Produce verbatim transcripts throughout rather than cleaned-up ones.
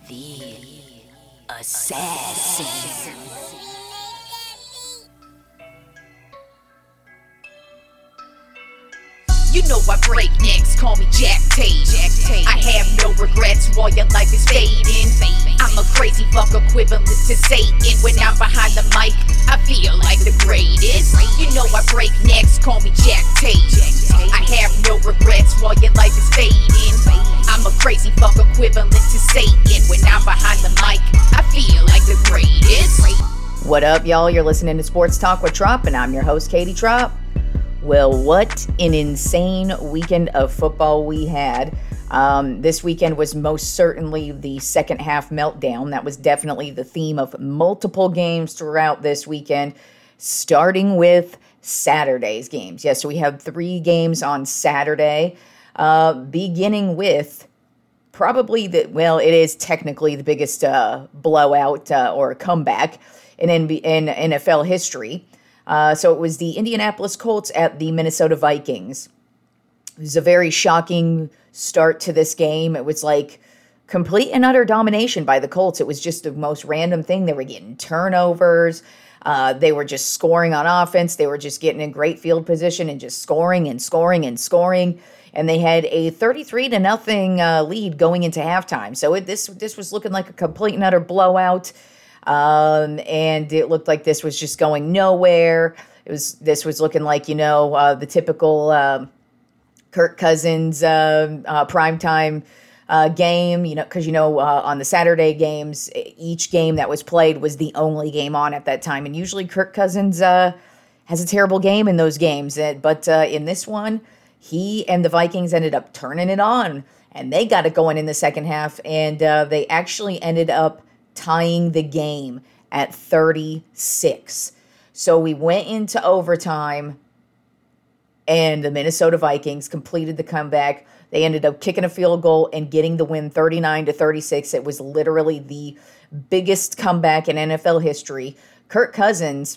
The Assassin. You know I break necks, call me Jack Tate. Jack Tate. I have no regrets while your life is fading. I'm a crazy fuck equivalent to Satan. When I'm behind the mic, I feel like the greatest. You know I break necks, call me Jack Tate. I have no regrets while your life is fading. I'm a crazy fuck equivalent to Satan. When I'm behind the mic, I feel like the greatest. What up, y'all? You're listening to Sports Talk with Trop, and I'm your host, Katie Trop. Well, what an insane weekend of football we had. Um, this weekend was most certainly the second half meltdown. That was definitely the theme of multiple games throughout this weekend, starting with Saturday's games. Yes, so we have three games on Saturday, uh, beginning with probably the, well, it is technically the biggest uh, blowout uh, or comeback in, N B A, in N F L history. Uh, so it was the Indianapolis Colts at the Minnesota Vikings. It was a very shocking start to this game. It was like complete and utter domination by the Colts. It was just the most random thing. They were getting turnovers. Uh, they were just scoring on offense. They were just getting in great field position and just scoring and scoring and scoring. And they had a thirty-three to nothing uh, lead going into halftime. So it, this this was looking like a complete and utter blowout. Um, and it looked like this was just going nowhere. It was, this was looking like, you know, uh, the typical, uh, Kirk Cousins, uh, uh, primetime, uh, game, you know, cause you know, uh, on the Saturday games, each game that was played was the only game on at that time. And usually Kirk Cousins, uh, has a terrible game in those games. But, uh, in this one, he and the Vikings ended up turning it on, and they got it going in the second half. And, uh, they actually ended up tying the game at thirty-six. So we went into overtime, and the Minnesota Vikings completed the comeback. They ended up kicking a field goal and getting the win thirty-nine to thirty-six. It was literally the biggest comeback in N F L history. Kirk Cousins,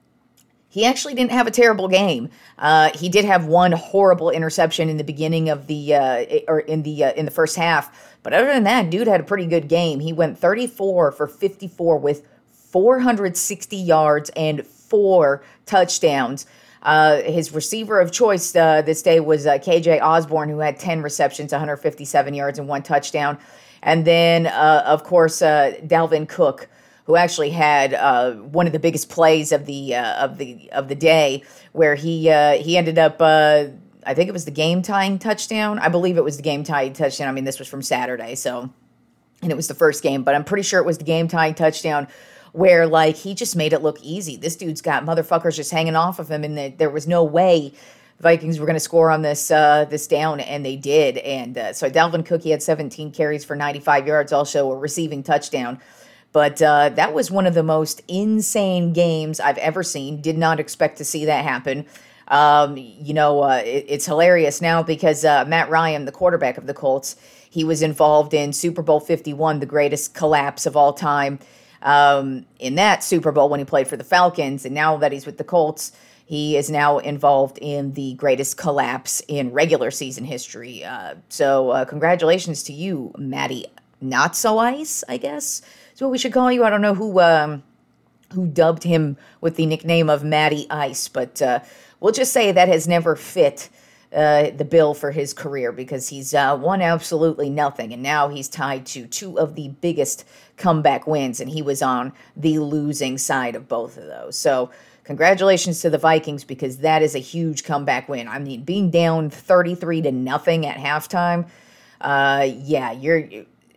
he actually didn't have a terrible game. Uh, he did have one horrible interception in the beginning of the uh, or in the uh, in the first half. But other than that, dude had a pretty good game. He went thirty-four for fifty-four with four hundred sixty yards and four touchdowns. Uh, his receiver of choice uh, this day was uh, K J Osborne, who had ten receptions, one hundred fifty-seven yards, and one touchdown. And then, uh, of course, uh, Dalvin Cook, who actually had uh, one of the biggest plays of the uh, of the of the day, where he uh, he ended up. Uh, I think it was the game-tying touchdown. I believe it was the game-tying touchdown. I mean, this was from Saturday, so, and it was the first game, but I'm pretty sure it was the game-tying touchdown where, like, he just made it look easy. This dude's got motherfuckers just hanging off of him, and the, there was no way the Vikings were going to score on this uh, this down, and they did. And uh, so Dalvin Cook, he had seventeen carries for ninety-five yards, also a receiving touchdown. But uh, that was one of the most insane games I've ever seen. Did not expect to see that happen. Um, you know, uh, it, it's hilarious now because uh, Matt Ryan, the quarterback of the Colts, he was involved in Super Bowl fifty-one, the greatest collapse of all time, um, in that Super Bowl when he played for the Falcons. And now that he's with the Colts, he is now involved in the greatest collapse in regular season history. Uh, so uh, congratulations to you, Matty Not So Ice, I guess is what we should call you. I don't know who um, who dubbed him with the nickname of Matty Ice, but uh, we'll just say that has never fit uh, the bill for his career because he's uh, won absolutely nothing, and now he's tied to two of the biggest comeback wins, and he was on the losing side of both of those. So congratulations to the Vikings because that is a huge comeback win. I mean, being down thirty-three to nothing at halftime, uh, yeah, you're...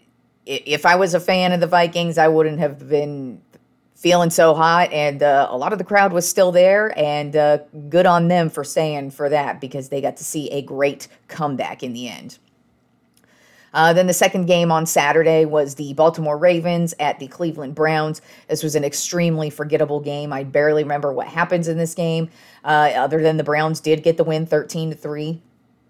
If I was a fan of the Vikings, I wouldn't have been feeling so hot, and uh, a lot of the crowd was still there, and uh, good on them for staying for that because they got to see a great comeback in the end. Uh, then the second game on Saturday was the Baltimore Ravens at the Cleveland Browns. This was an extremely forgettable game. I barely remember what happens in this game, uh, other than the Browns did get the win thirteen to three.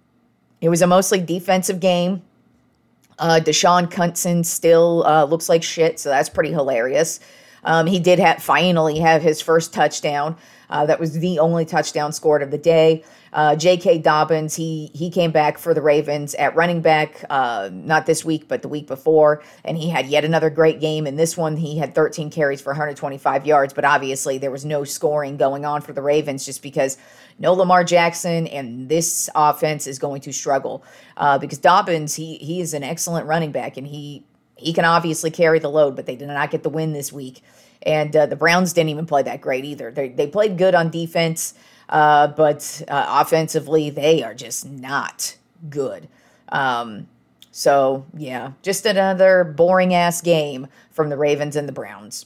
It was a mostly defensive game. Uh, Deshaun Kutson still uh, looks like shit, so that's pretty hilarious. Um, he did have, finally have his first touchdown. Uh, that was the only touchdown scored of the day. Uh, Uh, J K. Dobbins, he he came back for the Ravens at running back, uh, not this week, but the week before, and he had yet another great game. In this one, he had thirteen carries for one hundred twenty-five yards, but obviously there was no scoring going on for the Ravens just because no Lamar Jackson, and this offense is going to struggle uh, because Dobbins, he he is an excellent running back, and he he can obviously carry the load, but they did not get the win this week. And uh, the Browns didn't even play that great either. They they played good on defense. Uh, but uh, offensively, they are just not good. Um, so, yeah, just another boring-ass game from the Ravens and the Browns.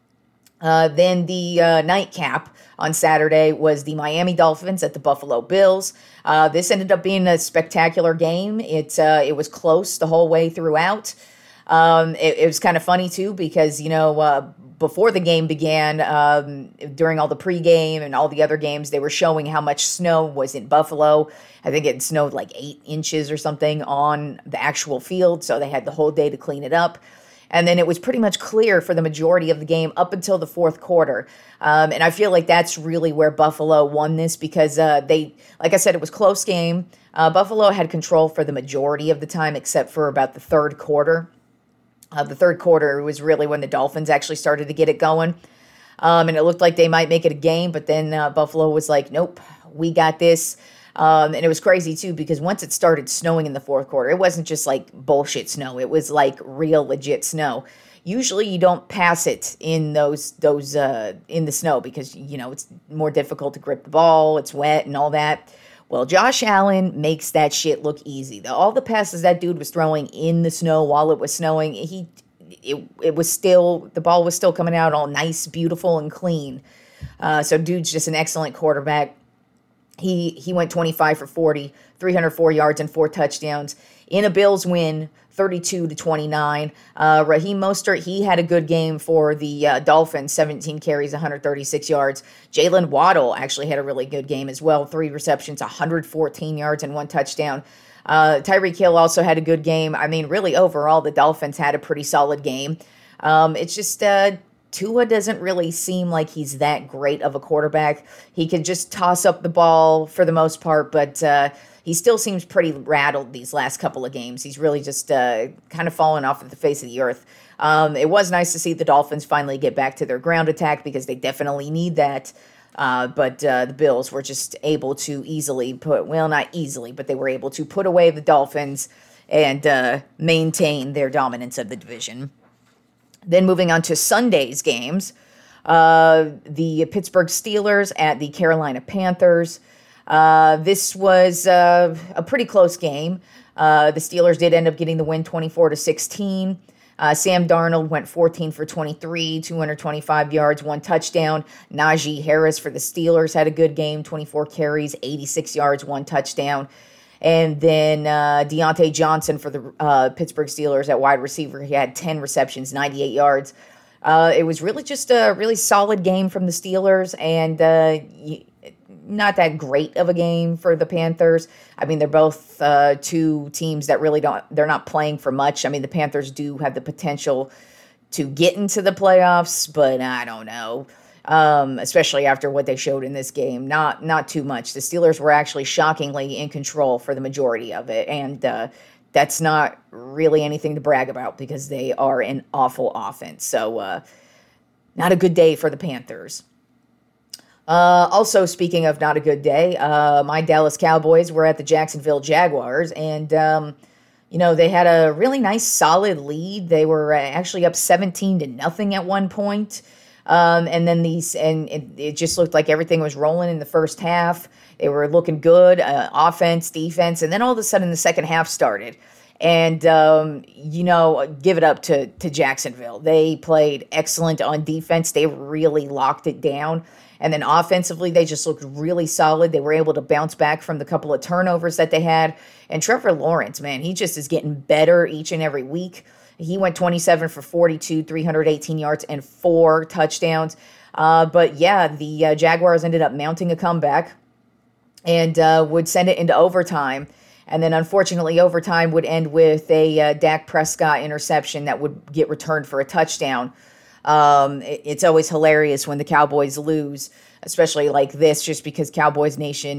Uh, then the uh, nightcap on Saturday was the Miami Dolphins at the Buffalo Bills. Uh, this ended up being a spectacular game. It, uh, it was close the whole way throughout. Um, it, it was kind of funny, too, because, you know, uh, before the game began, um, during all the pregame and all the other games, they were showing how much snow was in Buffalo. I think it snowed like eight inches or something on the actual field, so they had the whole day to clean it up. And then it was pretty much clear for the majority of the game up until the fourth quarter. Um, and I feel like that's really where Buffalo won this because uh, they, like I said, it was a close game. Uh, Buffalo had control for the majority of the time except for about the third quarter. Uh, the third quarter was really when the Dolphins actually started to get it going. Um, and it looked like they might make it a game, but then uh, Buffalo was like, nope, we got this. Um, and it was crazy, too, because once it started snowing in the fourth quarter, it wasn't just like bullshit snow. It was like real legit snow. Usually you don't pass it in those, those uh, in the snow because, you know, it's more difficult to grip the ball. It's wet and all that. Well, Josh Allen makes that shit look easy. The, all the passes that dude was throwing in the snow while it was snowing, he it it was still, the ball was still coming out all nice, beautiful, and clean. Uh, so dude's just an excellent quarterback. He he went twenty-five for forty, three hundred four yards and four touchdowns in a Bills win, thirty-two to twenty-nine. Uh, Raheem Mostert, he had a good game for the uh, Dolphins, seventeen carries, one hundred thirty-six yards. Jalen Waddle actually had a really good game as well, three receptions, one hundred fourteen yards and one touchdown. Uh, Tyreek Hill also had a good game. I mean, really overall, the Dolphins had a pretty solid game. Um, it's just uh, Tua doesn't really seem like he's that great of a quarterback. He could just toss up the ball for the most part, but uh, he still seems pretty rattled these last couple of games. He's really just uh, kind of fallen off of the face of the earth. Um, it was nice to see the Dolphins finally get back to their ground attack because they definitely need that. Uh, but uh, the Bills were just able to easily put, well, not easily, but they were able to put away the Dolphins and uh, maintain their dominance of the division. Then moving on to Sunday's games, uh, the Pittsburgh Steelers at the Carolina Panthers. Uh, this was uh, a pretty close game. Uh, the Steelers did end up getting the win twenty-four to sixteen. Uh, Sam Darnold went fourteen for twenty-three, two hundred twenty-five yards, one touchdown. Najee Harris for the Steelers had a good game, twenty-four carries, eighty-six yards, one touchdown. And then uh, Deontay Johnson for the uh, Pittsburgh Steelers at wide receiver. He had ten receptions, ninety-eight yards. Uh, it was really just a really solid game from the Steelers, and uh, not that great of a game for the Panthers. I mean, they're both uh, two teams that really don't, they're not playing for much. I mean, the Panthers do have the potential to get into the playoffs, but I don't know. Um, especially after what they showed in this game. Not not too much. The Steelers were actually shockingly in control for the majority of it, and uh, that's not really anything to brag about because they are an awful offense. So uh, not a good day for the Panthers. Uh, also, speaking of not a good day, uh, my Dallas Cowboys were at the Jacksonville Jaguars, and um, you know, they had a really nice solid lead. They were actually up seventeen to nothing at one point. Um, and then these, and it, it just looked like everything was rolling in the first half. They were looking good, uh, offense, defense, and then all of a sudden the second half started. And, um, you know, give it up to, to Jacksonville. They played excellent on defense. They really locked it down. And then offensively, they just looked really solid. They were able to bounce back from the couple of turnovers that they had. And Trevor Lawrence, man, he just is getting better each and every week. He went twenty-seven for forty-two, three hundred eighteen yards, and four touchdowns. Uh, but, yeah, the uh, Jaguars ended up mounting a comeback and uh, would send it into overtime. And then, unfortunately, overtime would end with a uh, Dak Prescott interception that would get returned for a touchdown. Um, it, it's always hilarious when the Cowboys lose, especially like this, just because Cowboys Nation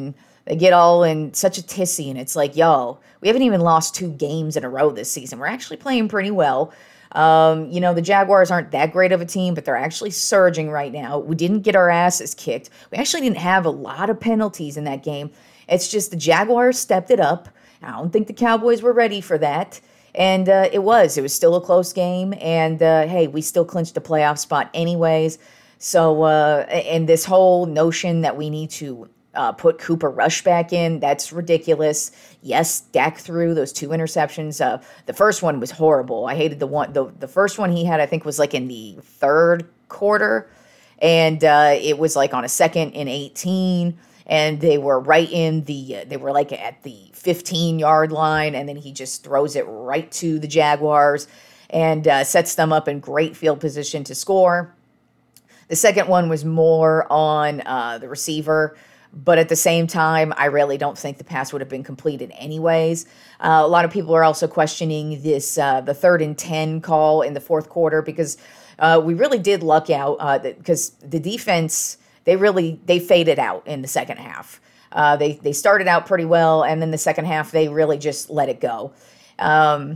They get all in such a tissy, and it's like, yo, we haven't even lost two games in a row this season. We're actually playing pretty well. Um, you know, the Jaguars aren't that great of a team, but they're actually surging right now. We didn't get our asses kicked. We actually didn't have a lot of penalties in that game. It's just the Jaguars stepped it up. I don't think the Cowboys were ready for that. And uh, it was. It was still a close game. And, uh, hey, we still clinched a playoff spot anyways. So, uh, and this whole notion that we need to Uh, put Cooper Rush back in, that's ridiculous. Yes, Dak threw those two interceptions. Uh, the first one was horrible. I hated the one. The, the first one he had, I think, was like in the third quarter. And uh, it was like on a second and eighteen. And they were right in the, uh, they were like at the fifteen-yard line. And then he just throws it right to the Jaguars and uh, sets them up in great field position to score. The second one was more on uh, the receiver. But at the same time, I really don't think the pass would have been completed anyways. Uh, a lot of people are also questioning this, uh, the third and ten call in the fourth quarter, because uh, we really did luck out uh, because the defense, they really, they faded out in the second half. Uh, they, they started out pretty well, and then the second half, they really just let it go. Um,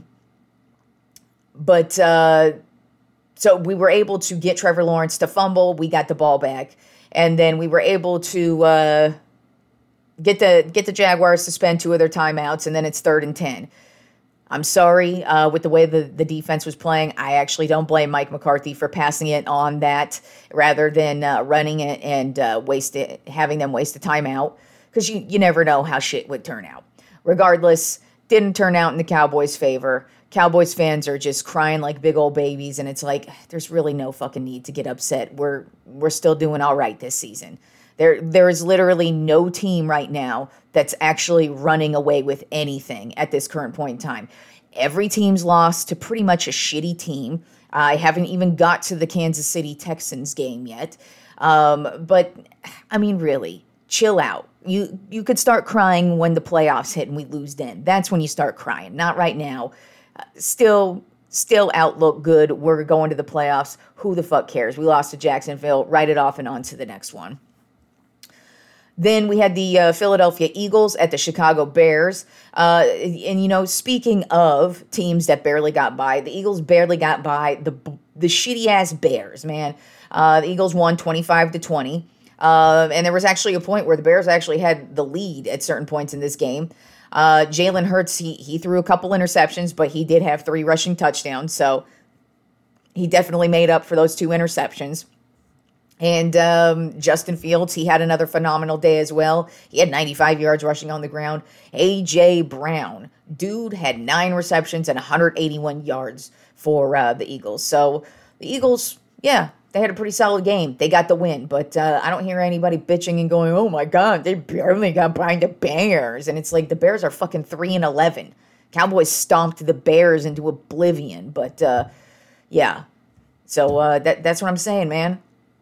but uh, so we were able to get Trevor Lawrence to fumble. We got the ball back. And then we were able to uh, get the get the Jaguars to spend two of their timeouts, and then it's third and ten. I'm sorry, uh, with the way the, the defense was playing, I actually don't blame Mike McCarthy for passing it on that rather than uh, running it and uh, waste it, having them waste a timeout, because you, you never know how shit would turn out. Regardless, didn't turn out in the Cowboys' favor. Cowboys fans are just crying like big old babies, and it's like, there's really no fucking need to get upset. We're we're still doing all right this season. There there is literally no team right now that's actually running away with anything at this current point in time. Every team's lost to pretty much a shitty team. I haven't even got to the Kansas City Texans game yet. Um, but, I mean, really, chill out. You, you could start crying when the playoffs hit and we lose then. That's when you start crying, not right now. Still, still outlook good. We're going to the playoffs. Who the fuck cares? We lost to Jacksonville. Write it off and on to the next one. Then we had the uh, Philadelphia Eagles at the Chicago Bears. Uh, and, you know, speaking of teams that barely got by, the Eagles barely got by the the shitty-ass Bears, man. Uh, the Eagles won twenty-five to twenty. Uh, and there was actually a point where the Bears actually had the lead at certain points in this game. Uh, Jalen Hurts, he, he threw a couple interceptions, but he did have three rushing touchdowns, so he definitely made up for those two interceptions. And um, Justin Fields, he had another phenomenal day as well. He had ninety-five yards rushing on the ground. A J. Brown, dude had nine receptions and one hundred eighty-one yards for uh, the Eagles. So the Eagles, yeah, they had a pretty solid game. They got the win, but uh, I don't hear anybody bitching and going, oh my God, they barely got by the Bears. And it's like the Bears are fucking three and eleven. Cowboys stomped the Bears into oblivion, but uh, yeah. So uh, that that's what I'm saying, man.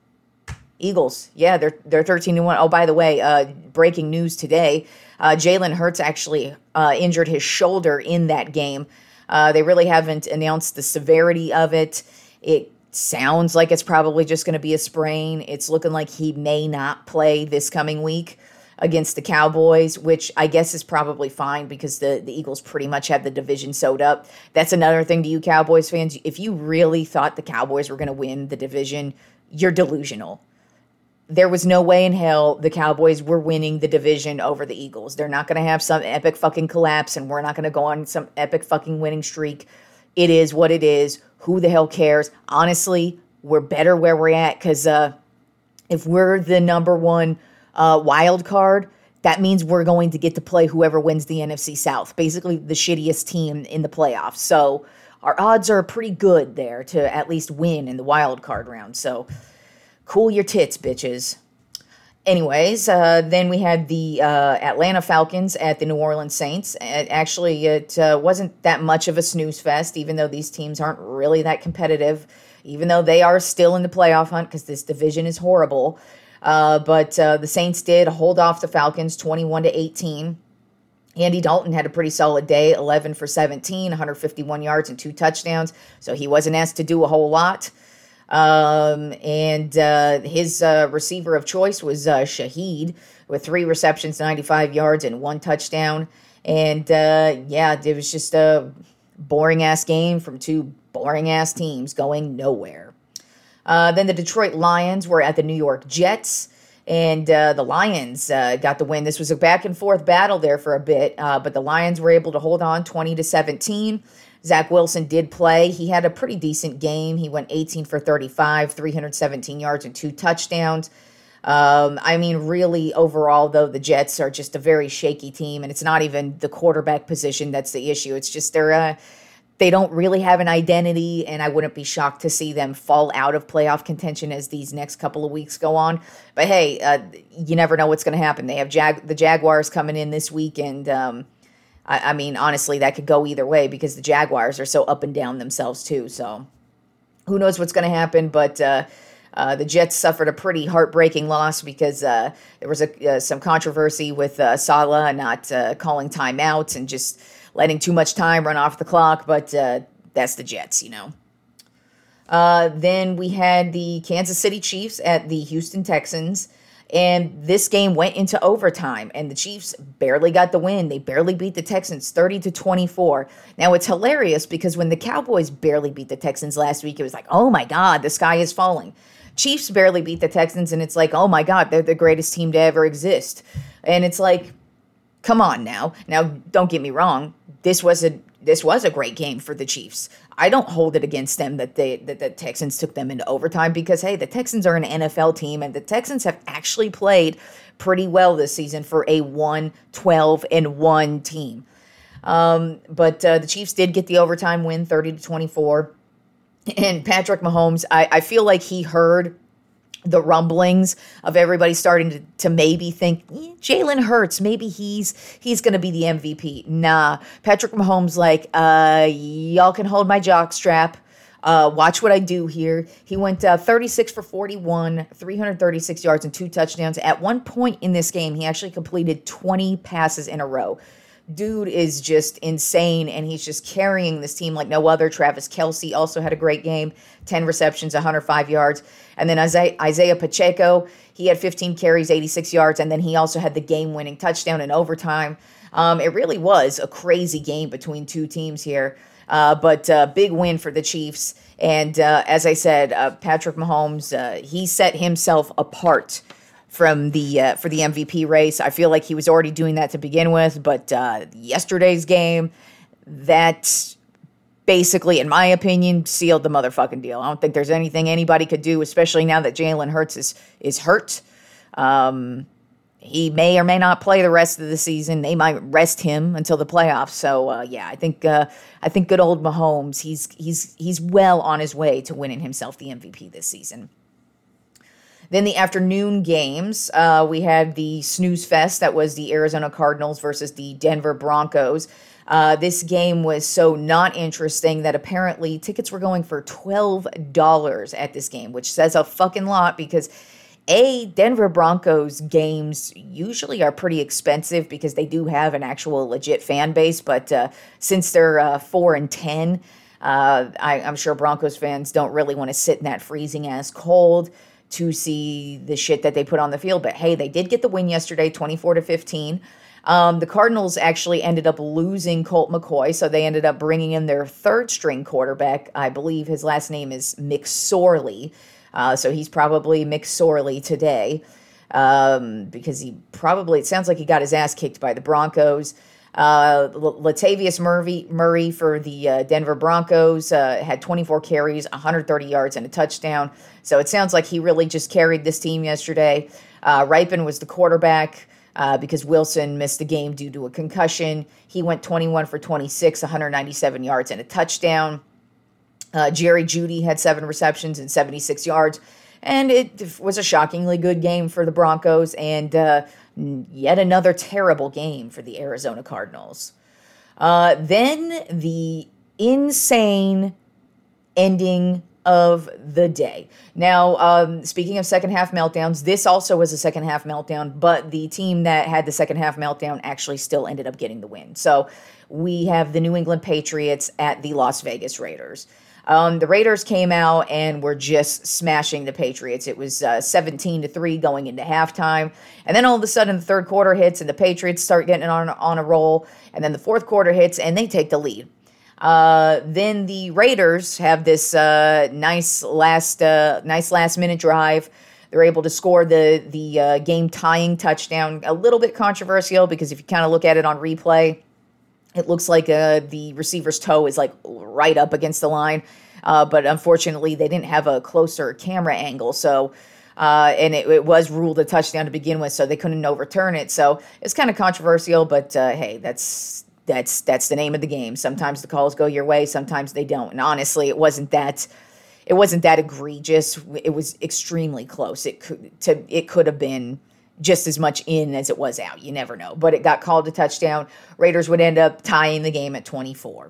Eagles, yeah, they're they're thirteen to one. Oh, by the way, uh, breaking news today, uh, Jalen Hurts actually uh, injured his shoulder in that game. Uh, they really haven't announced the severity of it. It sounds like it's probably just going to be a sprain. It's looking like he may not play this coming week against the Cowboys, which I guess is probably fine because the, the Eagles pretty much have the division sewed up. That's another thing to you Cowboys fans. If you really thought the Cowboys were going to win the division, you're delusional. There was no way in hell the Cowboys were winning the division over the Eagles. They're not going to have some epic fucking collapse, and we're not going to go on some epic fucking winning streak. It is what it is. Who the hell cares? Honestly, we're better where we're at because uh, if we're the number one uh, wild card, that means we're going to get to play whoever wins the N F C South, basically the shittiest team in the playoffs. So our odds are pretty good there to at least win in the wild card round. So cool your tits, bitches. Anyways, uh, then we had the uh, Atlanta Falcons at the New Orleans Saints. And actually, it uh, wasn't that much of a snooze fest, even though these teams aren't really that competitive, even though they are still in the playoff hunt because this division is horrible. Uh, but uh, the Saints did hold off the Falcons twenty-one to eighteen. Andy Dalton had a pretty solid day, eleven for seventeen, one hundred fifty-one yards and two touchdowns. So he wasn't asked to do a whole lot. Um, and uh, his uh, receiver of choice was uh, Shaheed with three receptions, ninety-five yards, and one touchdown. And uh, yeah, it was just a boring ass game from two boring ass teams going nowhere. Uh, then the Detroit Lions were at the New York Jets, and uh, the Lions uh, got the win. This was a back and forth battle there for a bit, uh, but the Lions were able to hold on twenty to seventeen. Zach Wilson did play. He had a pretty decent game. He went eighteen for thirty-five, three hundred seventeen yards and two touchdowns. Um, I mean, really, overall, though, the Jets are just a very shaky team, and it's not even the quarterback position that's the issue. It's just they're uh, they don't really have an identity, and I wouldn't be shocked to see them fall out of playoff contention as these next couple of weeks go on. But hey, uh, you never know what's going to happen. They have Jag- the Jaguars coming in this week, and um, I-, I mean, honestly, that could go either way because the Jaguars are so up and down themselves too. So who knows what's going to happen, but uh, Uh, the Jets suffered a pretty heartbreaking loss because uh, there was a, uh, some controversy with uh, Saleh not uh, calling timeouts and just letting too much time run off the clock, but uh, that's the Jets, you know. Uh, then we had the Kansas City Chiefs at the Houston Texans, and this game went into overtime, and the Chiefs barely got the win. They barely beat the Texans thirty to twenty-four. Now, it's hilarious because when the Cowboys barely beat the Texans last week, it was like, oh my God, the sky is falling. Chiefs barely beat the Texans, and it's like, oh my God, they're the greatest team to ever exist. And it's like, come on now. Now, don't get me wrong. This was a this was a great game for the Chiefs. I don't hold it against them that they that the Texans took them into overtime because, hey, the Texans are an N F L team, and the Texans have actually played pretty well this season for a one twelve and one team. Um, but uh, the Chiefs did get the overtime win, thirty to twenty-four. And Patrick Mahomes, I, I feel like he heard the rumblings of everybody starting to, to maybe think, eh, Jalen Hurts, maybe he's he's going to be the M V P. Nah, Patrick Mahomes like, uh, y'all can hold my jockstrap. Uh, watch what I do here. He went uh, thirty-six for forty-one, three hundred thirty-six yards and two touchdowns. At one point in this game, he actually completed twenty passes in a row. Dude is just insane, and he's just carrying this team like no other. Travis Kelce also had a great game, ten receptions, one hundred five yards. And then Isaiah, Isaiah Pacheco, he had fifteen carries, eighty-six yards, and then he also had the game-winning touchdown in overtime. Um, it really was a crazy game between two teams here, uh, but uh, big win for the Chiefs. And uh, as I said, uh, Patrick Mahomes, uh, he set himself apart from the uh, for the M V P race. I feel like he was already doing that to begin with, but uh, yesterday's game, that basically, in my opinion, sealed the motherfucking deal. I don't think there's anything anybody could do, especially now that Jalen Hurts is, is hurt. Um, he may or may not play the rest of the season. They might rest him until the playoffs. So uh, yeah, I think uh, I think good old Mahomes, he's he's he's well on his way to winning himself the M V P this season. Then the afternoon games, uh, we had the snooze fest. That was the Arizona Cardinals versus the Denver Broncos. Uh, this game was so not interesting that apparently tickets were going for twelve dollars at this game, which says a fucking lot because, A, Denver Broncos games usually are pretty expensive because they do have an actual legit fan base, but uh, since they're uh, four and ten, uh, I, I'm sure Broncos fans don't really want to sit in that freezing-ass cold to see the shit that they put on the field. But hey, they did get the win yesterday, twenty-four to fifteen. Um, the Cardinals actually ended up losing Colt McCoy, so they ended up bringing in their third-string quarterback. I believe his last name is McSorley, uh, so he's probably McSorley today um, because he probably, it sounds like he got his ass kicked by the Broncos. Uh, Latavius Murray, Murray for the uh, Denver Broncos uh, had twenty-four carries, one hundred thirty yards, and a touchdown. So it sounds like he really just carried this team yesterday. Uh, Ripon was the quarterback uh, because Wilson missed the game due to a concussion. He went twenty-one for twenty-six, one hundred ninety-seven yards, and a touchdown. Uh, Jerry Jeudy had seven receptions and seventy-six yards. And it was a shockingly good game for the Broncos, and uh, yet another terrible game for the Arizona Cardinals. Uh, then the insane ending of the day. Now, um, speaking of second half meltdowns, this also was a second half meltdown, but the team that had the second half meltdown actually still ended up getting the win. So we have the New England Patriots at the Las Vegas Raiders. Um, the Raiders came out and were just smashing the Patriots. It was uh, seventeen to three going into halftime. And then all of a sudden the third quarter hits and the Patriots start getting on, on a roll. And then the fourth quarter hits and they take the lead. Uh, then the Raiders have this uh, nice last uh, nice last minute drive. They're able to score the, the uh, game tying touchdown. A little bit controversial because if you kind of look at it on replay, it looks like uh, the receiver's toe is like right up against the line. Uh, but unfortunately, they didn't have a closer camera angle. So, uh, and it, it was ruled a touchdown to begin with, so they couldn't overturn it. So it's kind of controversial, but uh, hey, that's that's that's the name of the game. Sometimes the calls go your way, sometimes they don't. And honestly, it wasn't that it wasn't that egregious. It was extremely close. It could to it could have been just as much in as it was out. You never know. But it got called a touchdown. Raiders would end up tying the game at twenty-four.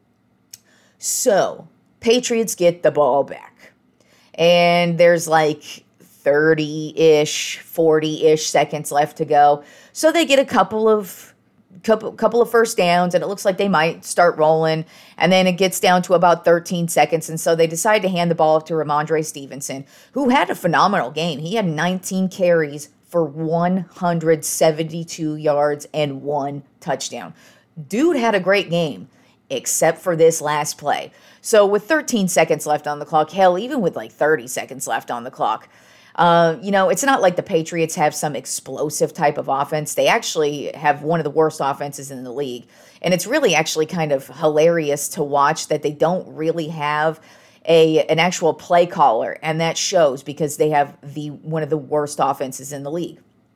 So, Patriots get the ball back. And there's like thirty-ish, forty-ish seconds left to go. So they get a couple of couple, couple of first downs, and it looks like they might start rolling. And then it gets down to about thirteen seconds, and so they decide to hand the ball off to Ramondre Stevenson, who had a phenomenal game. He had nineteen carries for one hundred seventy-two yards and one touchdown. Dude had a great game, except for this last play. So with thirteen seconds left on the clock, hell, even with like thirty seconds left on the clock, uh, you know, it's not like the Patriots have some explosive type of offense. They actually have one of the worst offenses in the league. And it's really actually kind of hilarious to watch that they don't really have a an actual play caller, and that shows because they have the one of the worst offenses in the league.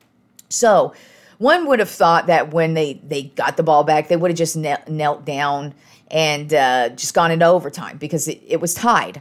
So one would have thought that when they, they got the ball back, they would have just knelt, knelt down and uh, just gone into overtime because it, it was tied.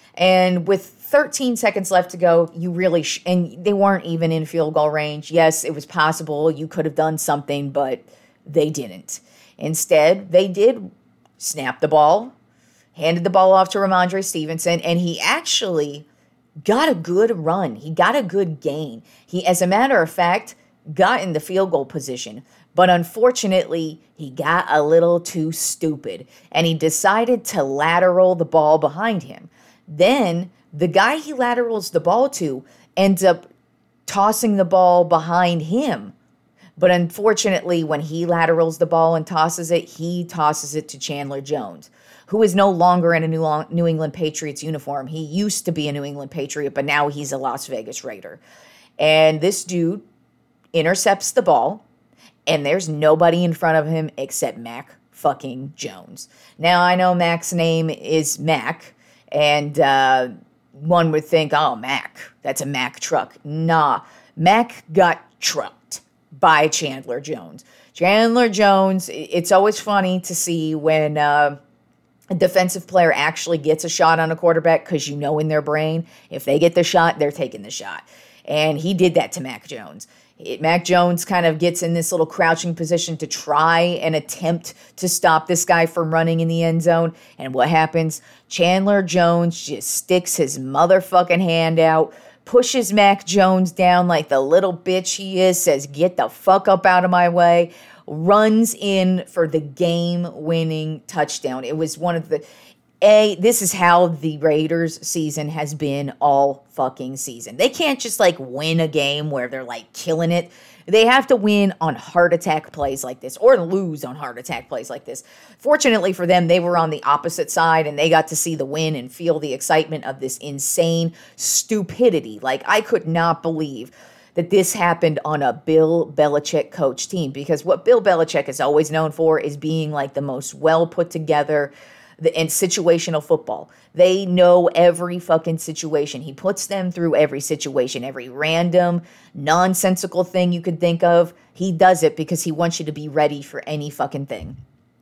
And with thirteen seconds left to go, you really, sh- and they weren't even in field goal range. Yes, it was possible. You could have done something, but they didn't. Instead, they did snap the ball, handed the ball off to Ramondre Stevenson, and he actually got a good run. He got a good gain. He, as a matter of fact, got in the field goal position. But unfortunately, he got a little too stupid, and he decided to lateral the ball behind him. Then the guy he laterals the ball to ends up tossing the ball behind him. But unfortunately, when he laterals the ball and tosses it, he tosses it to Chandler Jones, who is no longer in a New, New England Patriots uniform. He used to be a New England Patriot, but now he's a Las Vegas Raider. And this dude intercepts the ball, and there's nobody in front of him except Mac fucking Jones. Now, I know Mac's name is Mac, and uh, one would think, oh, Mac, that's a Mac truck. Nah, Mac got trucked by Chandler Jones. Chandler Jones, it's always funny to see when uh, a defensive player actually gets a shot on a quarterback because you know in their brain, if they get the shot, they're taking the shot. And he did that to Mac Jones. It, Mac Jones kind of gets in this little crouching position to try and attempt to stop this guy from running in the end zone. And what happens? Chandler Jones just sticks his motherfucking hand out, pushes Mac Jones down like the little bitch he is, says, get the fuck up out of my way, runs in for the game-winning touchdown. It was one of the... A, this is how the Raiders season has been all fucking season. They can't just like win a game where they're like killing it. They have to win on heart attack plays like this or lose on heart attack plays like this. Fortunately for them, they were on the opposite side and they got to see the win and feel the excitement of this insane stupidity. Like, I could not believe that this happened on a Bill Belichick coach team, because what Bill Belichick is always known for is being like the most well put together The, and situational football. They know every fucking situation. He puts them through every situation, every random, nonsensical thing you could think of. He does it because he wants you to be ready for any fucking thing.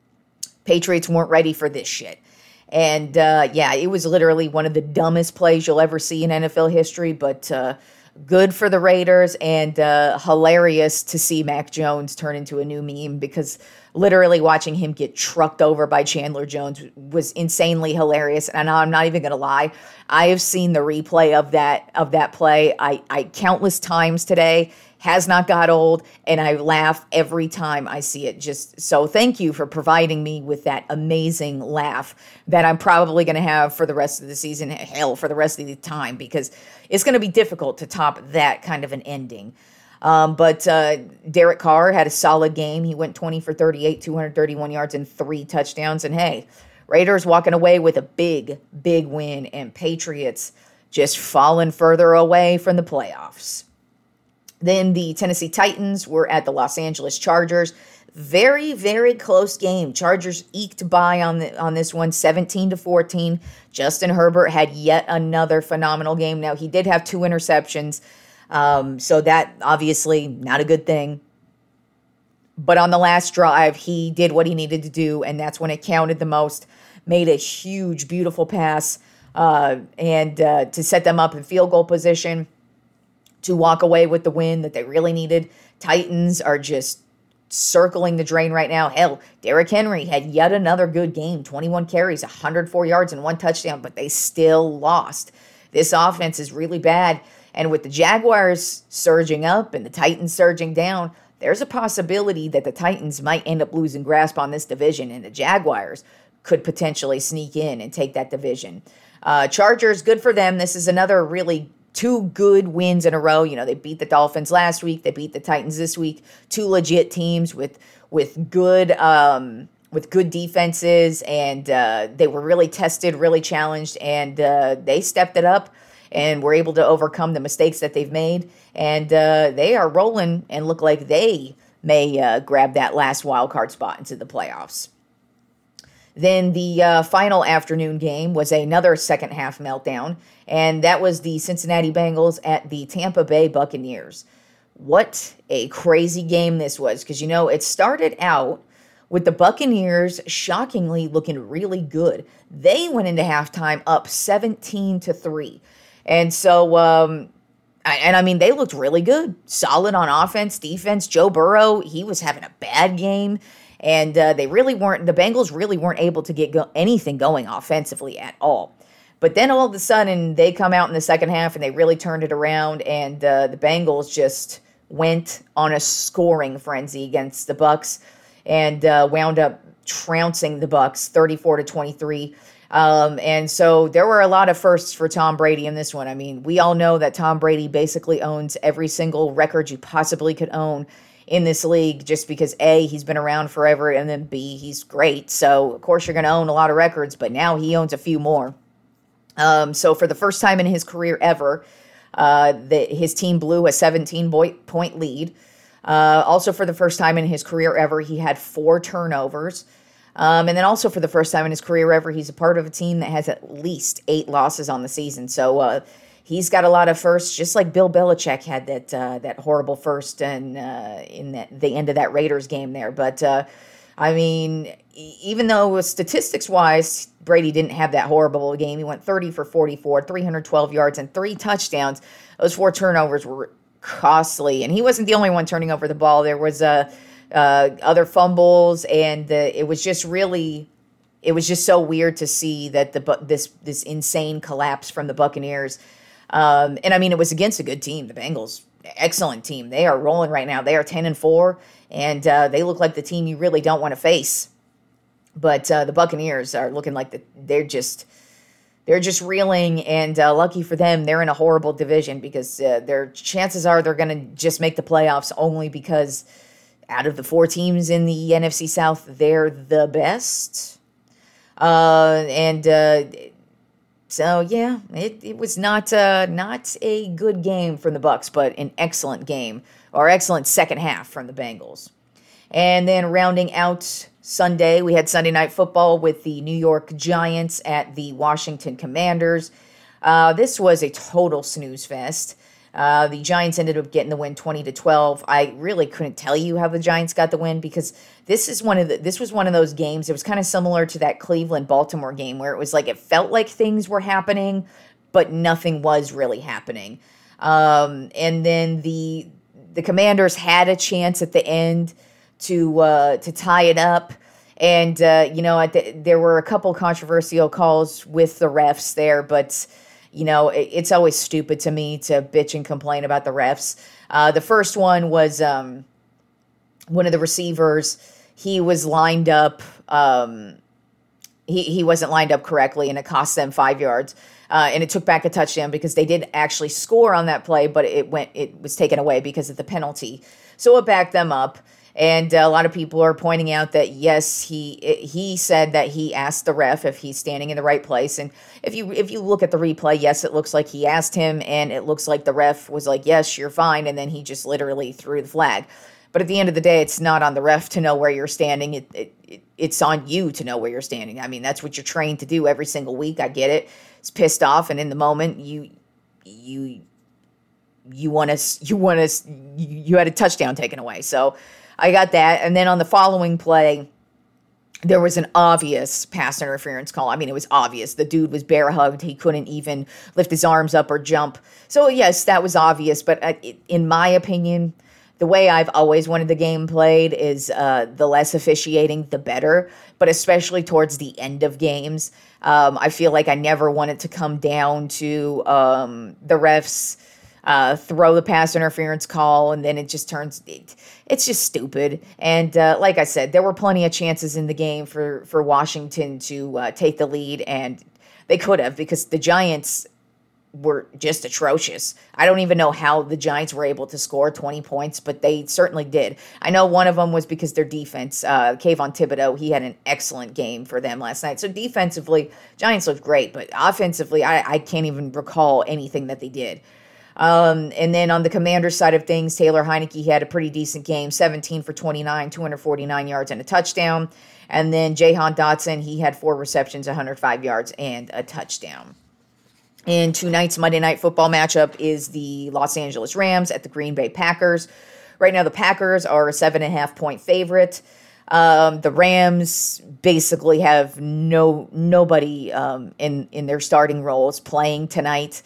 Patriots weren't ready for this shit. And uh, yeah, it was literally one of the dumbest plays you'll ever see in N F L history, but uh, good for the Raiders and uh, hilarious to see Mac Jones turn into a new meme because literally watching him get trucked over by Chandler Jones was insanely hilarious. And I'm not even going to lie. I have seen the replay of that of that play I, I countless times today. Has not got old, and I laugh every time I see it. Just so thank you for providing me with that amazing laugh that I'm probably going to have for the rest of the season, hell, for the rest of the time, because it's going to be difficult to top that kind of an ending. Um, but uh, Derek Carr had a solid game. He went twenty for thirty-eight, two hundred thirty-one yards, and three touchdowns. And hey, Raiders walking away with a big, big win, and Patriots just falling further away from the playoffs. Then the Tennessee Titans were at the Los Angeles Chargers. Very, very close game. Chargers eked by on the on this one, seventeen to fourteen. Justin Herbert had yet another phenomenal game. Now, he did have two interceptions, um, so that obviously not a good thing. But on the last drive, he did what he needed to do, and that's when it counted the most. Made a huge, beautiful pass uh, and uh, to set them up in field goal position, to walk away with the win that they really needed. Titans are just circling the drain right now. Hell, Derrick Henry had yet another good game. twenty-one carries, one hundred four yards, and one touchdown, but they still lost. This offense is really bad. And with the Jaguars surging up and the Titans surging down, there's a possibility that the Titans might end up losing grasp on this division, and the Jaguars could potentially sneak in and take that division. Uh, Chargers, good for them. This is another really two good wins in a row. You know, they beat the Dolphins last week. They beat the Titans this week. Two legit teams with with good um, with good defenses, and uh, they were really tested, really challenged, and uh, they stepped it up and were able to overcome the mistakes that they've made. And uh, they are rolling and look like they may uh, grab that last wild card spot into the playoffs. Then the uh, final afternoon game was another second half meltdown, and that was the Cincinnati Bengals at the Tampa Bay Buccaneers. What a crazy game this was, because, you know, it started out with the Buccaneers shockingly looking really good. They went into halftime up seventeen to three. And so, um, I, and I mean, they looked really good. Solid on offense, defense. Joe Burrow, he was having a bad game. And uh, they really weren't, the Bengals really weren't able to get go- anything going offensively at all. But then all of a sudden, they come out in the second half and they really turned it around. And uh, the Bengals just went on a scoring frenzy against the Bucs and uh, wound up trouncing the Bucs thirty-four to twenty-three. Um, and so there were a lot of firsts for Tom Brady in this one. I mean, we all know that Tom Brady basically owns every single record you possibly could own in this league, just because A, he's been around forever, and then B, he's great. So, of course, you're going to own a lot of records, but now he owns a few more. Um, so, for the first time in his career ever, uh, the, his team blew a seventeen-point lead. Uh, also, for the first time in his career ever, he had four turnovers. Um, and then also for the first time in his career ever, he's a part of a team that has at least eight losses on the season. So, uh, he's got a lot of firsts, just like Bill Belichick had that uh, that horrible first and uh, in that, the end of that Raiders game there. But, uh, I mean, even though statistics-wise, Brady didn't have that horrible game, he went thirty for forty-four, three hundred twelve yards, and three touchdowns. Those four turnovers were costly, and he wasn't the only one turning over the ball. There was uh, uh, other fumbles, and uh, it was just really... It was just so weird to see that the this this insane collapse from the Buccaneers. Um, and I mean, it was against a good team. The Bengals, excellent team. They are rolling right now. They are ten and four, and uh, they look like the team you really don't want to face. But uh, the Buccaneers are looking like the, they're just they're just reeling. And uh, lucky for them, they're in a horrible division, because uh, their chances are they're going to just make the playoffs only because out of the four teams in the N F C South, they're the best. Uh, and, uh, so yeah, it, it was not, uh, not a good game from the Bucs, but an excellent game, or excellent second half from the Bengals. And then rounding out Sunday, we had Sunday Night Football with the New York Giants at the Washington Commanders. Uh, this was a total snooze fest. Uh, the Giants ended up getting the win twenty to twelve. I really couldn't tell you how the Giants got the win, because this is one of the, this was one of those games. It was kind of similar to that Cleveland-Baltimore game, where it was like it felt like things were happening, but nothing was really happening. Um, and then the the Commanders had a chance at the end to uh, to tie it up. And, uh, you know, th- there were a couple controversial calls with the refs there, but, you know, it, it's always stupid to me to bitch and complain about the refs. Uh, the first one was um, one of the receivers. He was lined up. Um, he, he wasn't lined up correctly, and it cost them five yards. Uh, and it took back a touchdown because they did actually score on that play, but it went it was taken away because of the penalty. So it backed them up. And a lot of people are pointing out that, yes, he he said that he asked the ref if he's standing in the right place. And if you if you look at the replay, yes, it looks like he asked him, and it looks like the ref was like, yes, you're fine. And then he just literally threw the flag. But at the end of the day, it's not on the ref to know where you're standing. It, it, it It's on you to know where you're standing. I mean, that's what you're trained to do every single week. I get it. It's pissed off, and in the moment, you you you want to you want to you had a touchdown taken away. So I got that. And then on the following play, there was an obvious pass interference call. I mean, it was obvious. The dude was bear hugged. He couldn't even lift his arms up or jump. So, yes, that was obvious. But uh, in my opinion, the way I've always wanted the game played is uh, the less officiating, the better. But especially towards the end of games, um, I feel like I never want it to come down to um, the refs Uh, throw the pass interference call, and then it just turns, it, it's just stupid. And uh, like I said, there were plenty of chances in the game for, for Washington to uh, take the lead, and they could have, because the Giants were just atrocious. I don't even know how the Giants were able to score twenty points, but they certainly did. I know one of them was because their defense, uh, Kayvon Thibodeau, he had an excellent game for them last night. So defensively, Giants looked great, but offensively, I, I can't even recall anything that they did. Um, and then on the Commanders side of things, Taylor Heineke had a pretty decent game, seventeen for twenty-nine, two hundred forty-nine yards and a touchdown. And then Jahan Dotson, he had four receptions, one hundred five yards and a touchdown. And tonight's Monday Night Football matchup is the Los Angeles Rams at the Green Bay Packers. Right now, the Packers are a seven and a half point favorite. Um, the Rams basically have no nobody um, in in their starting roles playing tonight.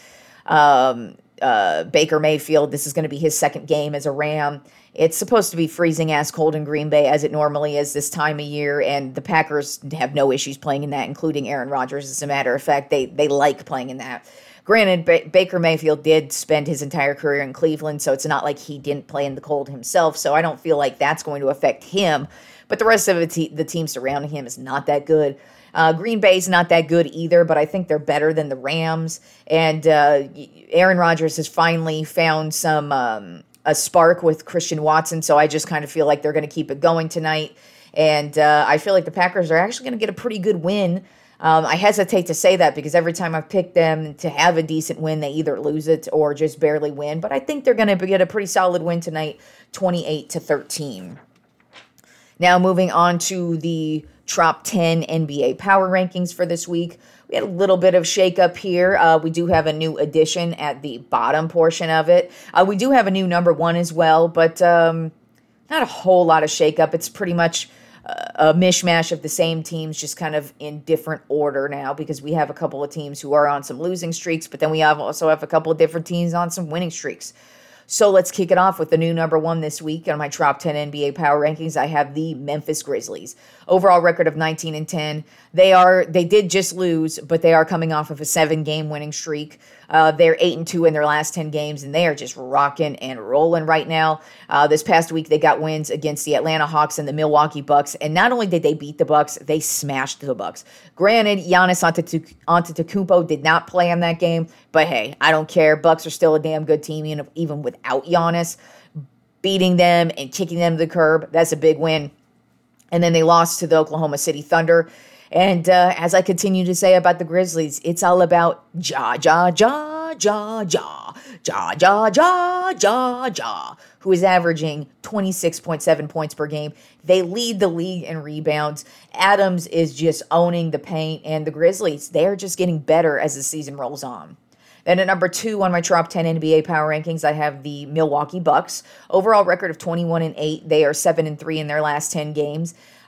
Um, Uh, Baker Mayfield, this is going to be his second game as a Ram. It's supposed to be freezing ass cold in Green Bay, as it normally is this time of year, and the Packers have no issues playing in that, including Aaron Rodgers. As a matter of fact, they they like playing in that. Granted, ba- Baker Mayfield did spend his entire career in Cleveland, so it's not like he didn't play in the cold himself, so I don't feel like that's going to affect him. But the rest of the, te- the team surrounding him is not that good. Uh, Green Bay's not that good either, but I think they're better than the Rams. And uh, Aaron Rodgers has finally found some um, a spark with Christian Watson, so I just kind of feel like they're going to keep it going tonight. And uh, I feel like the Packers are actually going to get a pretty good win. Um, I hesitate to say that because every time I've picked them to have a decent win, they either lose it or just barely win. But I think they're going to get a pretty solid win tonight, twenty-eight to thirteen. Now moving on to the top ten N B A power rankings for this week. We had a little bit of shakeup here. Uh, we do have a new addition at the bottom portion of it. Uh, we do have a new number one as well, but um, not a whole lot of shakeup. It's pretty much a mishmash of the same teams, just kind of in different order now, because we have a couple of teams who are on some losing streaks, but then we have also have a couple of different teams on some winning streaks. So let's kick it off with the new number one this week. On my top ten N B A power rankings, I have the Memphis Grizzlies. Overall record of nineteen and ten. They are they did just lose, but they are coming off of a seven-game winning streak. Uh, they're eight and two in their last ten games, and they are just rocking and rolling right now. Uh, this past week, they got wins against the Atlanta Hawks and the Milwaukee Bucks, and not only did they beat the Bucks, they smashed the Bucks. Granted, Giannis Antetokounmpo did not play in that game, but hey, I don't care. Bucks are still a damn good team, even without Giannis. Beating them and kicking them to the curb, that's a big win. And then they lost to the Oklahoma City Thunder. And uh, as I continue to say about the Grizzlies, it's all about Ja, Ja, Ja, Ja, Ja, Ja, Ja, Ja, Ja, Ja, who is averaging twenty-six point seven points per game. They lead the league in rebounds. Adams is just owning the paint, and the Grizzlies, they're just getting better as the season rolls on. Then at number two on my top ten N B A power rankings, I have the Milwaukee Bucks. Overall record of twenty-one and eight. They are seven and three in their last ten games.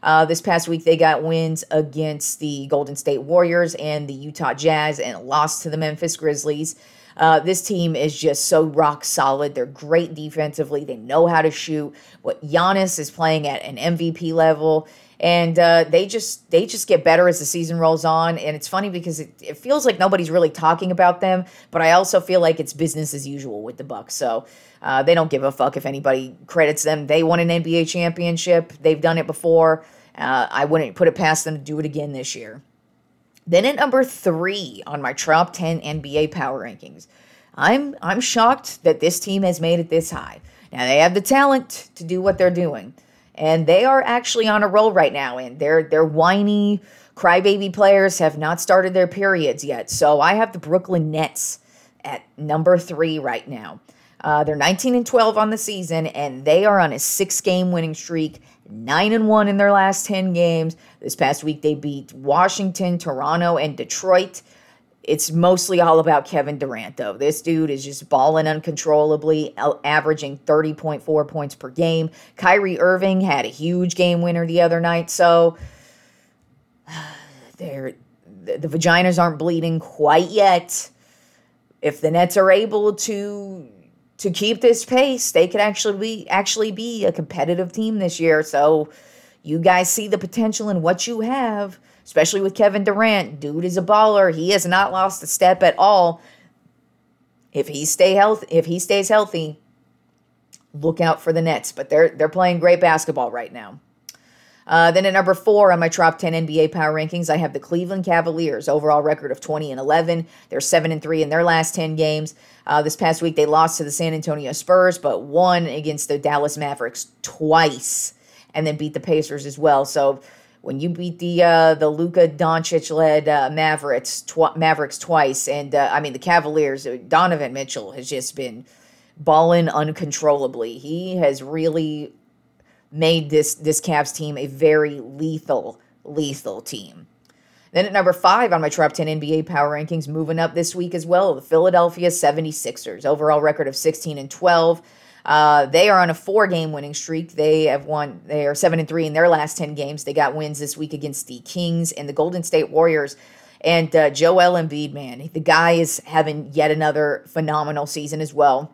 Uh, this past week, they got wins against the Golden State Warriors and the Utah Jazz and lost to the Memphis Grizzlies. Uh, this team is just so rock solid. They're great defensively. They know how to shoot. What Giannis is playing at an M V P level. And uh, they just they just get better as the season rolls on. And it's funny because it, it feels like nobody's really talking about them, but I also feel like it's business as usual with the Bucks. So uh, they don't give a fuck if anybody credits them. They won an N B A championship. They've done it before. Uh, I wouldn't put it past them to do it again this year. Then at number three on my top ten N B A power rankings, I'm I'm shocked that this team has made it this high. Now, they have the talent to do what they're doing. And they are actually on a roll right now, and their their whiny crybaby players have not started their periods yet. So I have the Brooklyn Nets at number three right now. Uh, they're nineteen and twelve on the season, and they are on a six-game winning streak, nine and one in their last ten games. This past week, they beat Washington, Toronto, and Detroit. It's mostly all about Kevin Durant, though. This dude is just balling uncontrollably, averaging thirty point four points per game. Kyrie Irving had a huge game winner the other night, so they're, the, the vaginas aren't bleeding quite yet. If the Nets are able to to keep this pace, they could actually be actually be a competitive team this year. So you guys see the potential in what you have. Especially with Kevin Durant. Dude is a baller. He has not lost a step at all. If he stay healthy, if he stays healthy, look out for the Nets. But they're they're playing great basketball right now. Uh, then at number four on my top ten N B A power rankings, I have the Cleveland Cavaliers. Overall record of twenty and eleven. They're seven and three in their last ten games. Uh, this past week they lost to the San Antonio Spurs, but won against the Dallas Mavericks twice, and then beat the Pacers as well. So when you beat the uh, the Luka Doncic-led uh, Mavericks tw- Mavericks twice, and uh, I mean the Cavaliers, Donovan Mitchell has just been balling uncontrollably. He has really made this this Cavs team a very lethal, lethal team. Then at number five on my top ten N B A power rankings, moving up this week as well, the Philadelphia seventy-sixers. Overall record of sixteen and twelve. Uh, they are on a four-game winning streak. They have won. They are seven and three in their last ten games. They got wins this week against the Kings and the Golden State Warriors. And uh, Joel Embiid, man, the guy is having yet another phenomenal season as well.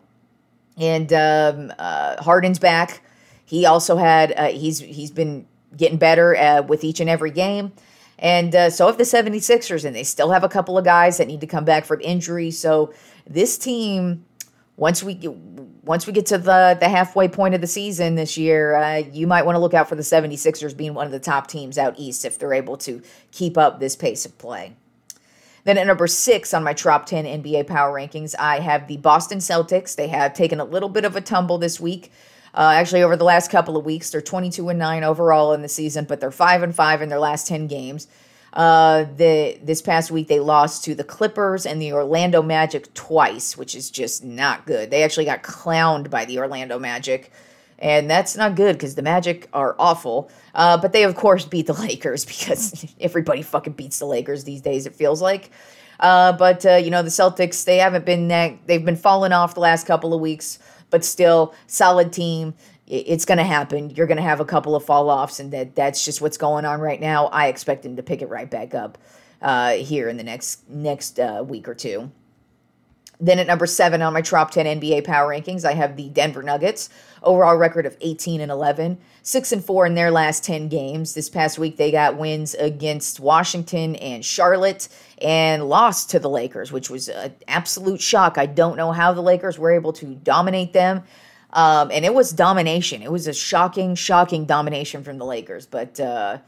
And um, uh, Harden's back. He also had. Uh, he's he's been getting better uh, with each and every game. And uh, so have the seventy-sixers, and they still have a couple of guys that need to come back from injury. So this team, once we get, once we get to the, the halfway point of the season this year, uh, you might want to look out for the seventy-sixers being one of the top teams out east if they're able to keep up this pace of play. Then at number six on my top ten N B A power rankings, I have the Boston Celtics. They have taken a little bit of a tumble this week. Uh, actually, over the last couple of weeks, they're twenty-two and nine overall in the season, but they're five and five in their last ten games. Uh, the this past week, they lost to the Clippers and the Orlando Magic twice, which is just not good. They actually got clowned by the Orlando Magic, and that's not good because the Magic are awful. Uh, but they, of course, beat the Lakers because everybody fucking beats the Lakers these days, it feels like. Uh, but, uh, you know, the Celtics, they haven't been that, they've been falling off the last couple of weeks, but still, solid team. It's going to happen. You're going to have a couple of fall-offs, and that that's just what's going on right now. I expect them to pick it right back up uh, here in the next next uh, week or two. Then at number seven on my top ten N B A power rankings, I have the Denver Nuggets. Overall record of eighteen and eleven, six and four in their last ten games. This past week, they got wins against Washington and Charlotte and lost to the Lakers, which was an absolute shock. I don't know how the Lakers were able to dominate them. Um, and it was domination. It was a shocking, shocking domination from the Lakers. But, uh,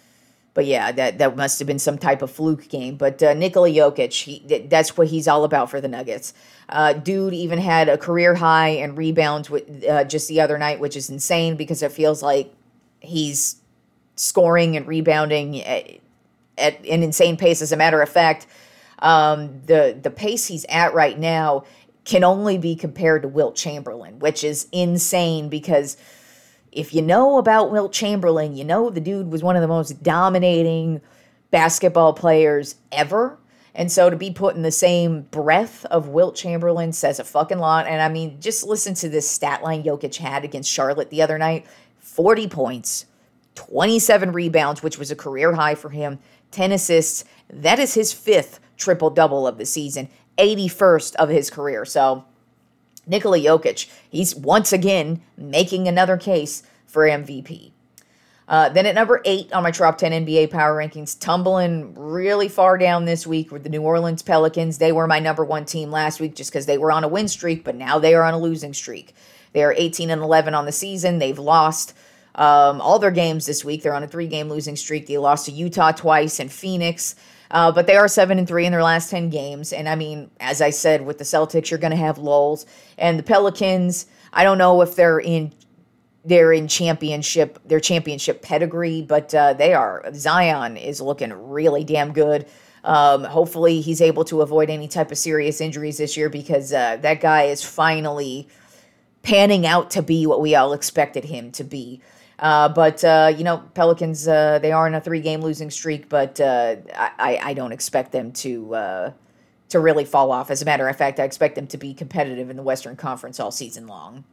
but yeah, that, that must have been some type of fluke game. But uh, Nikola Jokic, he, that's what he's all about for the Nuggets. Uh, dude even had a career high in rebounds with, uh, just the other night, which is insane because it feels like he's scoring and rebounding at, at an insane pace. As a matter of fact, um, the the pace he's at right now can only be compared to Wilt Chamberlain, which is insane because if you know about Wilt Chamberlain, you know the dude was one of the most dominating basketball players ever. And so to be put in the same breath of Wilt Chamberlain says a fucking lot. And I mean, just listen to this stat line Jokic had against Charlotte the other night. forty points, twenty-seven rebounds, which was a career high for him, ten assists. That is his fifth triple-double of the season, eighty-first of his career. So Nikola Jokic, he's once again making another case for M V P. Uh, then at number eight on my top ten N B A power rankings, tumbling really far down this week with the New Orleans Pelicans. They were my number one team last week just because they were on a win streak, but now they are on a losing streak. They are eighteen and eleven on the season. They've lost um, all their games this week. They're on a three-game losing streak. They lost to Utah twice and Phoenix, uh, but they are seven and three in their last ten games. And I mean, as I said, with the Celtics, you're going to have lulls. And the Pelicans, I don't know if they're in They're in championship, their championship pedigree, but uh, they are. Zion is looking really damn good. Um, hopefully he's able to avoid any type of serious injuries this year because uh, that guy is finally panning out to be what we all expected him to be. Uh, but, uh, you know, Pelicans, uh, they are in a three-game losing streak, but uh, I, I don't expect them to uh, to really fall off. As a matter of fact, I expect them to be competitive in the Western Conference all season long.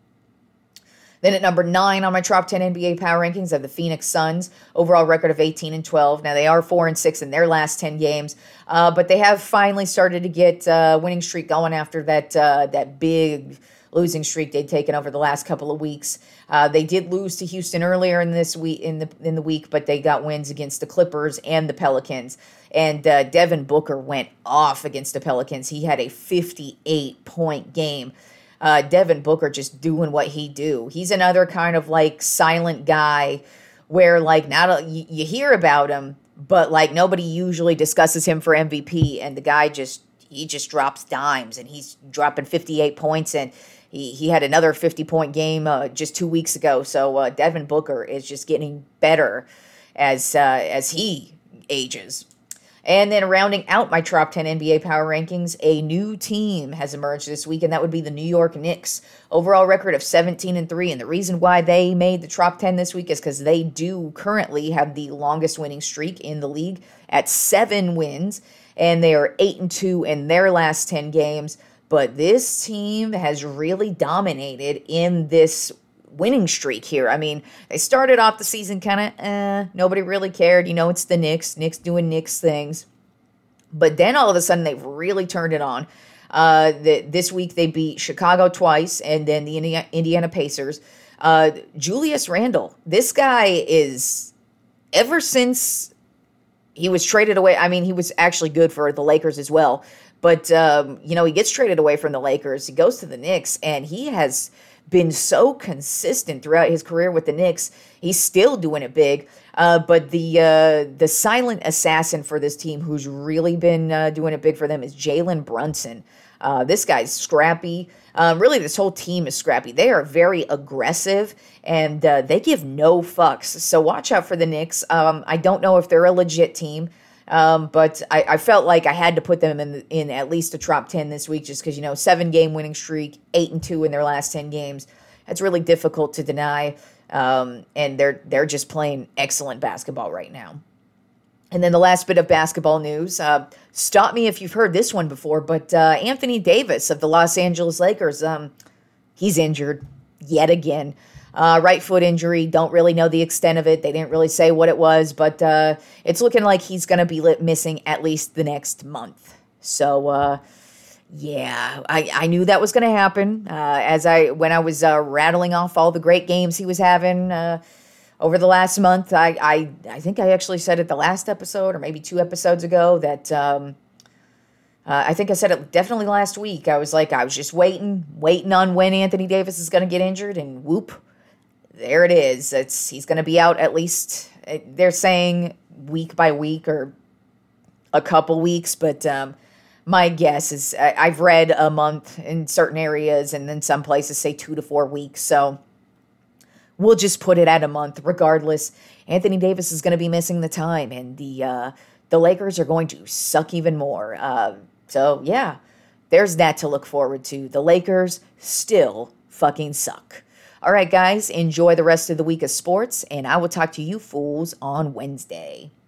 Then at number nine on my top ten N B A power rankings are the Phoenix Suns, overall record of eighteen and twelve. Now they are four and six in their last ten games, uh, but they have finally started to get a uh, winning streak going after that uh, that big losing streak they'd taken over the last couple of weeks. Uh, they did lose to Houston earlier in this week in the in the week, but they got wins against the Clippers and the Pelicans. And uh, Devin Booker went off against the Pelicans. He had a fifty-eight point game. Uh, Devin Booker just doing what he do. He's another kind of like silent guy where like not a, you, you hear about him, but like nobody usually discusses him for M V P. And the guy just, he just drops dimes and he's dropping fifty-eight points and he, he had another fifty point game uh, just two weeks ago. So uh, Devin Booker is just getting better as, uh, as he ages. And then rounding out my top ten N B A power rankings, a new team has emerged this week, and that would be the New York Knicks. Overall record of seventeen and three, and the reason why they made the top ten this week is because they do currently have the longest winning streak in the league at seven wins, and they are eight and two in their last ten games. But this team has really dominated in this winning streak here. I mean, they started off the season kind of, eh, nobody really cared. You know, it's the Knicks. Knicks doing Knicks things. But then all of a sudden, they've really turned it on. Uh, the, this week, they beat Chicago twice and then the Indiana, Indiana Pacers. Uh, Julius Randle, this guy is, ever since he was traded away, I mean, he was actually good for the Lakers as well. But, um, you know, he gets traded away from the Lakers. He goes to the Knicks, and he has been so consistent throughout his career with the Knicks. He's still doing it big. Uh, but the uh, the silent assassin for this team who's really been uh, doing it big for them is Jalen Brunson. Uh, this guy's scrappy. Um, really, this whole team is scrappy. They are very aggressive, and uh, they give no fucks. So watch out for the Knicks. Um, I don't know if they're a legit team. Um, but I, I felt like I had to put them in in at least a top ten this week just because, you know, seven-game winning streak, eight and two in their last ten games. That's really difficult to deny, um, and they're they're just playing excellent basketball right now. And then the last bit of basketball news, uh, stop me if you've heard this one before, but uh, Anthony Davis of the Los Angeles Lakers, um, he's injured yet again. Uh, right foot injury, don't really know the extent of it. They didn't really say what it was, but uh, it's looking like he's going to be missing at least the next month. So, uh, yeah, I, I knew that was going to happen. Uh, as I when I was uh, rattling off all the great games he was having uh, over the last month, I, I I think I actually said it the last episode or maybe two episodes ago that um, uh, I think I said it definitely last week. I was like, I was just waiting, waiting on when Anthony Davis is going to get injured, and whoop. There it is. It's he's going to be out at least, they're saying week by week or a couple weeks, but um, my guess is I, I've read a month in certain areas, and then some places say two to four weeks. So we'll just put it at a month. Regardless, Anthony Davis is going to be missing the time, and the uh, the Lakers are going to suck even more. Uh, so yeah, there's that to look forward to. The Lakers still fucking suck. All right, guys, enjoy the rest of the week of sports, and I will talk to you fools on Wednesday.